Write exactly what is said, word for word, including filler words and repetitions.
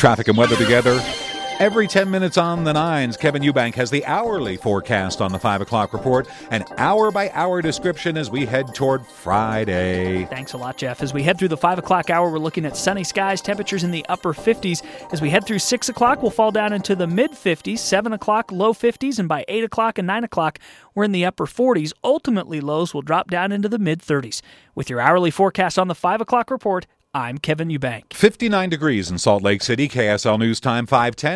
Traffic and weather together. Every ten minutes on the nines, Kevin Eubank has the hourly forecast on the five o'clock report, an hour-by-hour description as we head toward Friday. Thanks a lot, Jeff. As we head through the five o'clock hour, we're looking at sunny skies, temperatures in the upper fifties. As we head through six o'clock, we'll fall down into the mid-fifties, seven o'clock, low fifties, and by eight o'clock and nine o'clock, we're in the upper forties. Ultimately, lows will drop down into the mid-thirties. With your hourly forecast on the five o'clock report, I'm Kevin Eubank. fifty-nine degrees in Salt Lake City, K S L News Time five ten.